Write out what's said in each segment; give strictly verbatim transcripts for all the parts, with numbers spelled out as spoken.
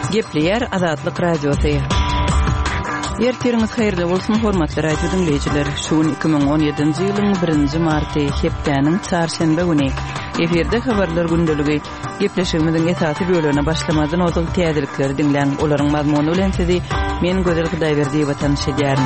Gepleyer Azatlyk Radiosu. Ertiriniz hayırlı bolsun hormatly radio dinleyijiler. Şuun iki bin on ýedinji ýylyň birinji marty hepdeniň çarşamba güni eferde habarlar gündeligi gepleşigimiziň esasy bölügine başlamadan ozyň täzelikleri dinleň. Olaryň mazmuny bilen sizi men Gözel Hudaýberdi watan şedýärim.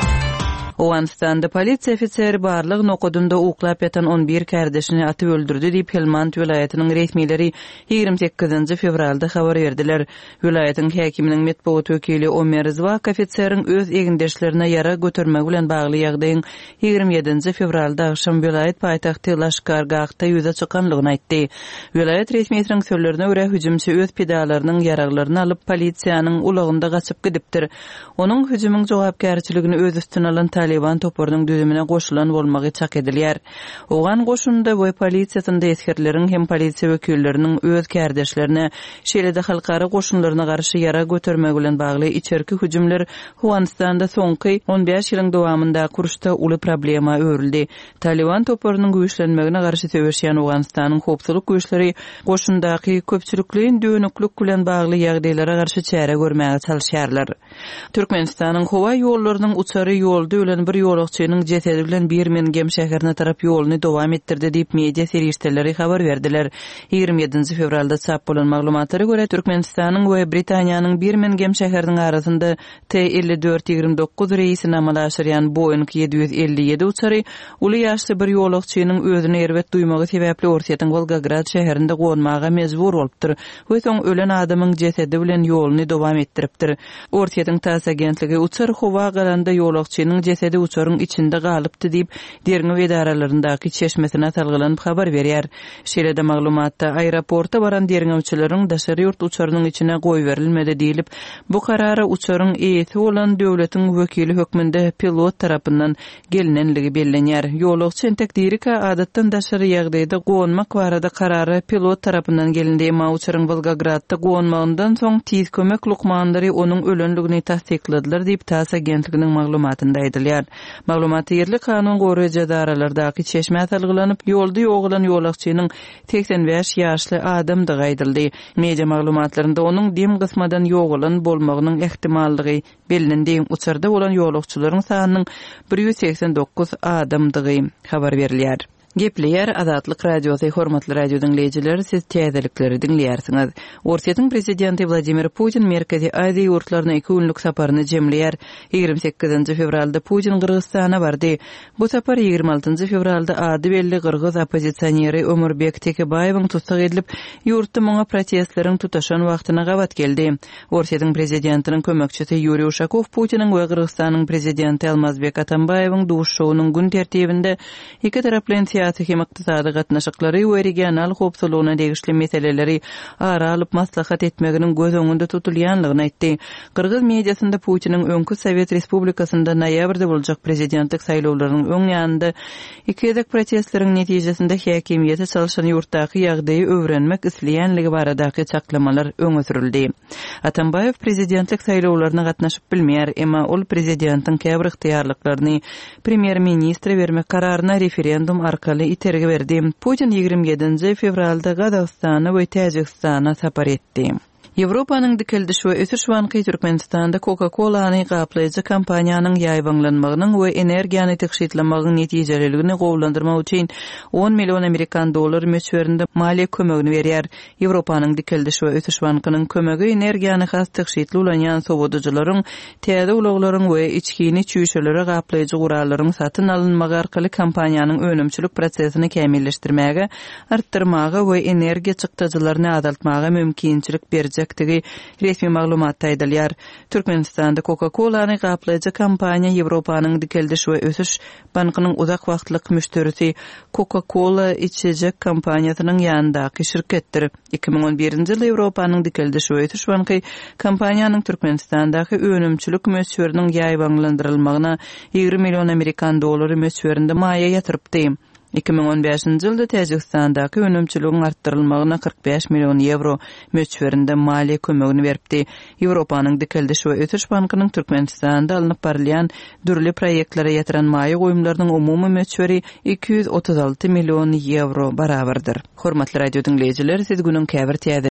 Owanstanda polisiýa ofiseri barlyg nokudunda uklap ýatan on bir kardeşini atyp öldürdi diýip Helmand vilayatynyň resmileri ýigirme sekizinji fevralda habar berdiler. Vilayatyň häkiminiň medeniýet wekili Ömer Zwak ofiseriň öz egindeşlerine ýara götürmek bilen bagly ýagdaýyň ýigirme ýedinji fevralda akşam vilayat paýtagty Laşkargahda ýüze çykanlygyny aýtdy. Vilayat resmiýetiniň sözlerine görä hüjümçi öz pedalarynyň ýaraglaryny alyp polisiýanyň ulagynda gaçyp gidipdir. Onuň hüjümüň jogapkärçiligini öz üstüne alan Taliban toporunun düdümine goşulan bolmagy çak edilýär. Ogan goşunda we polisiýasynda eskerleriň hem polisiýa wekilleriniň öz kardeşlerine şeýle-de halkara goşunlaryna garşy ýara götürmek bilen bagly içerki hüjümler Huanstanda soňky on beş ýylyň dowamında kuruşda uly problema öwrüldi. Taliban toporunun güýçlenmegine garşy söwüşýän Huanstanyň hopsulyk güýçleri goşundaky köpçülikliň dönüklük bilen bagly ýagdaýlara garşy çäre görmäge çalyşýarlar. Türkmenistanyň howa ýollarynyň uçary ýolda ölen bir ýolakçynyň jesedi bilen Birmingham şäherine tarap ýoluny dowam etdirdi diýip media serişdeleri habar berdiler. ýigirme ýedinji fevralda çap bolan maglumatlara görä Türkmenistanyň we Britaniýanyň Birmingham şäheriniň arasynda T elli dört ýigirme dokuz reýsini amalaşdyrýan Boeing yedi yüz elli ýedi uçary uly ýaşly bir ýolakçynyň özüne erwet duýmagy sebäpli Orsiýatyň Volgograd şäherinde gonmaga mejbur bolupdyr. We soň ölen adamyň jesedi bilen ýoluny dowam etdiripdir. Orsiýatyň tass agentligi uçar howa galanda ýolakçynyň jesedi uçaryň içinde galypdy diýip derňi edaralaryndaky çeşmesine talgylanyp habar berýär. Şeýle-de maglumatda aeroporta baran derňewçileriň daşary ýurt uçarynyň içine goý berilmedi diýilip, bu karara uçaryň eýeti bolan döwletiň wekili hökmünde pilot tarapyndan gelinenligi bellenýär. Ýolakçy entekdirika adatdan daşary ýagdaýda gonmak barada karary pilot tarapyndan gelindi, emma uçaryň Volgogradda gonmagyndan soň tiz kömek lukmandary onuň ölenligini tasdikladylar diýip tass agentliginiň maglumatynda aýdylýar. Maglumaty yerli kanun goraýjy edaralardaky çeşme talgylanyp, ýolda ýoglan ýolakçynyň seksen beş ýaşly adamdygy aýdyldy. Media maglumatlarynda onuň dim gysmadan ýoglan bolmagynyň ehtimallygy bellendi. Uçarda bolan ýolakçylaryň sanynyň bir yüz seksen dokuz adamdygy habar berilýär. Gepleyer Azatlyk Radiosu hormatly radio dinleyijiler, siz täzelikleri dinleýärsiňiz. Orsiýatyň prezidenti Vladimir Putin Merkezi Aziýa ýurtlaryna iki günlük saparyny jemleýär. ýigirme sekizinji fevralda Putin Kyrgyzstana bardy. Bu sapar ýigirme altynjy fevralda ady belli Kyrgyz opozisiýoneri Ömerbek Tekebaýewiň tutsak edilip, ýurtda moňa protestleriň tutaşan wagtyna gawat geldi. Orsiýatyň prezidentiniň kömekçisi Yuriy Uşakow Putiniň we Kyrgyzstanyň prezidenti Almazbek Atambaýewiň duşşowynyň gün tertibinde iki tarap bilen siyasi hem iqtisadi gatnaşyklary we regional hopsulygyna degişli meseleleri ara alyp maslahat etmeginiň göz öňünde tutulýanlygyny aýtdy. Kyrgyz mediasynda Putiniň öňkü Sowet Respublikasynda noýabrda boljak prezidentlik saýlawlarynyň öň ýanynda iki ýedek protestleriň netijesinde häkimiýete çalyşan ýurtdaky ýagdaýy öwrenmek isleýänligi baradaky çaklamalar öňe sürildi. Atambaýew prezidentlik saýlawlaryna gatnaşyp bilmeýär, emma ol prezidentiň käbir yktyýarlyklaryny premier ministre bermek kararyna referendum arkaly iterge berdi. Putin ýigirme ýedinji fevralda Gazagstana we Täjikistana sapar etdi. Ýewropanyň dikildiş we ösüş banky Türkmenistanda Coca-Cola'ny gaplaýjy kampaniýanyň ýaýbanlanmagynyň we energiýany tekşitlenmeginiň netijelerligini gowlandyrmak üçin on million amerikan dollar möçberinde maliýe kömegini berýär. Ýewropanyň dikildiş we ösüş bankynyň kömegi energiýany has tekşitli ulanýan sowadyjylaryň, täze ulaklaryň we içkini çüýşelere gaplaýjy gurallaryň satyn alynmagy arkaly kampaniýanyň önümçilik prosesini kämilleşdirmäge, artdyrmaga we energiýa çykdyjylaryny azaltmaga mümkinçilik berjek resmi maglumatda aýdylýar. Türkmenistanda Coca-Cola'ny gaplaýjy kampaniýa Ýewropanyň dikildiş we ösüş bankynyň uzak wagtlyk müşterisi Coca-Cola içecek kampaniýasynyň ýanyndaky şirketdir. iki bin on birinji ýyly Ýewropanyň dikildiş we ösüş banky kampaniýanyň Türkmenistandaky önümçilik möçberiniň ýaýbanlandyrylmagyna ýigirme million amerikan dollary möçberinde maýa ýatyrypdy. iki bin on beşinji ýylda Täjikstandaky önümçiligiň artdyrylmagyna kırk beş million euro möçberinde maliýe kömegini beripdi. Ýewropanyň dikildiş we ösüş bankynyň Türkmenistanda alınıp barylýan dürli proýektlara ýatyran maýa goýumlarynyň umumy möçberi iki yüz otuz alty million euro barabardyr. Hormatly radio dinleyijiler, siz günüň käbir